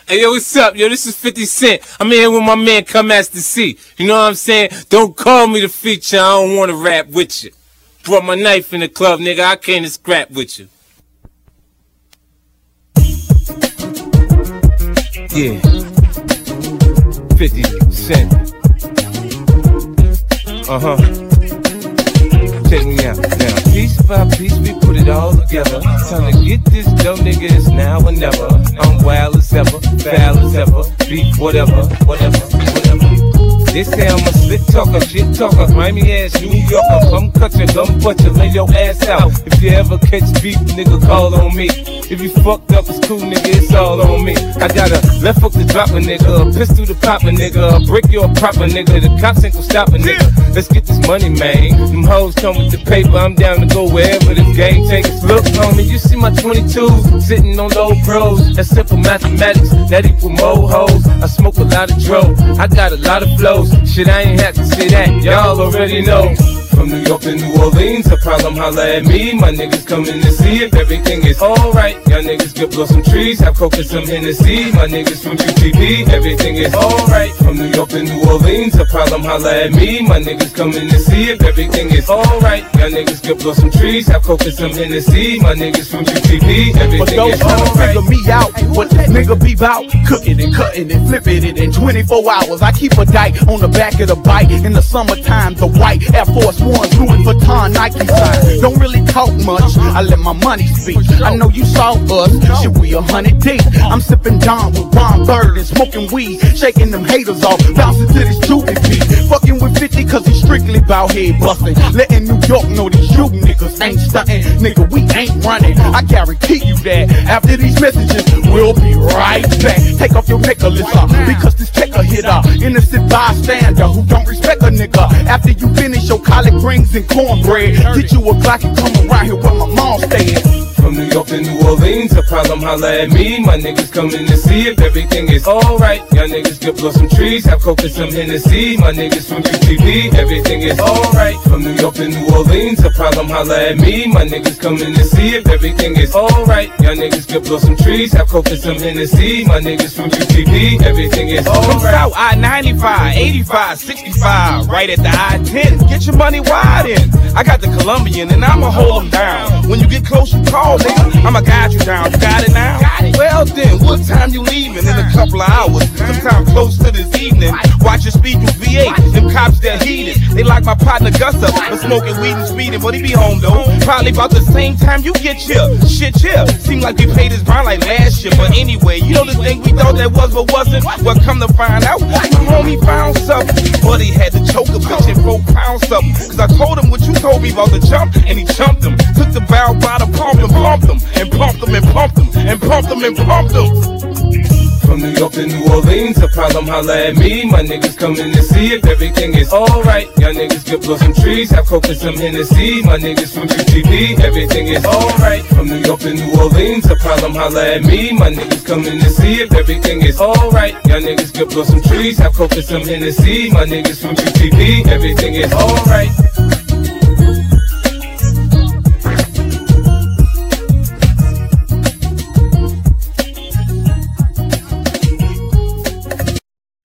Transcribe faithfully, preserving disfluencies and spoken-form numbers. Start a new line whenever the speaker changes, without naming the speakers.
Hey, yo, what's up? Yo, this is fifty Cent. I'm here with my man Come Master C. You know what I'm saying? Don't call me the feature. I don't want to rap with you. Brought my knife in the club, nigga. I came to scrap with you. Yeah. fifty Cent. Uh-huh. Check me out now. Piece by piece, we put it all together. Time to get this dough, nigga. It's now or never. I'm wild as ever, foul as ever. Beef, whatever, whatever, whatever. They say I'm a slick talker, shit talker, Miami ass, New Yorker. Come cut your gum butcher, lay your ass out. If you ever catch beef, nigga, call on me. If you fucked up, it's cool, nigga, it's all on me. I got a left hook to drop a nigga, a pistol to pop a nigga, a brick you a proper nigga. The cops ain't gon' stop a nigga. Let's get this money, man. Them hoes come with the paper, I'm down to go wherever this game takes us. Look, homie, you see my twenty-twos sitting on low pros. That's simple mathematics, that equal more hoes. I smoke a lot of dro, I got a lot of flows. Shit, I ain't have to say that, y'all already know. From New York to New Orleans, a problem, holla at me. My niggas coming to see if everything is alright. Y'all niggas get blow some trees, have coke and some Hennessy. My niggas from U T V, everything is alright. From New York to New Orleans, a problem, holla at me. My niggas coming to see if everything is alright. Y'all niggas get blow some trees, have coke and some Hennessy. My niggas from U T V, everything is alright.
Figure me out, what this nigga be bout? Cooking and cutting and flipping it in twenty-four hours. I keep a dike on the back of the bike. In the summertime, the white Air Force Ones, Louis Vuitton, Nike sign. Don't really talk much, I let my money speak. I know you saw us, shit, we a hundred deep. I'm sipping Dawn with Ron Bird and smoking weed, shaking them haters off, bouncing to this Juvie beat. Fucking with fifty cause he strictly bout head busting. Letting New York know these you niggas ain't stunting. Nigga, we ain't running, I guarantee you that. After these messages, we'll be right back. Take off your necklace off, because this checker hit up. Innocent bystander who don't respect a nigga. After you finish your collard greens and cornbread, get you a Glock and come around here where my mom staying.
From New York to New Orleans, a problem, holla at me. My niggas coming to see if everything is alright. Y'all niggas get blow some trees, have coke and some Hennessy. My niggas from U T V, everything is alright. From New York to New Orleans, a problem, holla at me. My niggas coming to see if everything is alright. Y'all niggas get blow some trees, have coke and some Hennessy. My niggas from U T V, everything is alright.
From South I ninety-five, eighty-five, sixty-five, right at the I ten. Get your money wide in. I got the Colombian and I'ma hold them down. When you get close, you call, nigga. I'ma guide you down. You got it now? Got it. Well then, what time you leaving? In a couple of hours. Sometime close to this evening. Watch your speed through V eight. Them cops that heated. They like my partner Gus up. But smoking weed and speeding, but he be home though. Probably about the same time you get here. Shit here. Seem like we paid his bond like last year. But anyway, you know the thing we thought that was but wasn't. Well, come to find out, my homie found something. But he had to choke a bitch and four pounds something. Cause I told him what you told me about the jump, and he jumped him. Took the barrel by the pump and pumped him. And pumped him and pumped him. And pumped him and pumped him.
From New York to New Orleans, a problem, holla at me. My niggas coming to see if everything is alright. Y'all niggas get blow some trees, have coke and some Hennessy. My niggas from U T V, everything is alright. From New York to New Orleans, a problem, holla at me. My niggas coming to see if everything is alright. Y'all niggas get blow some trees, have coke and some Hennessy. My niggas from U T V, everything is alright.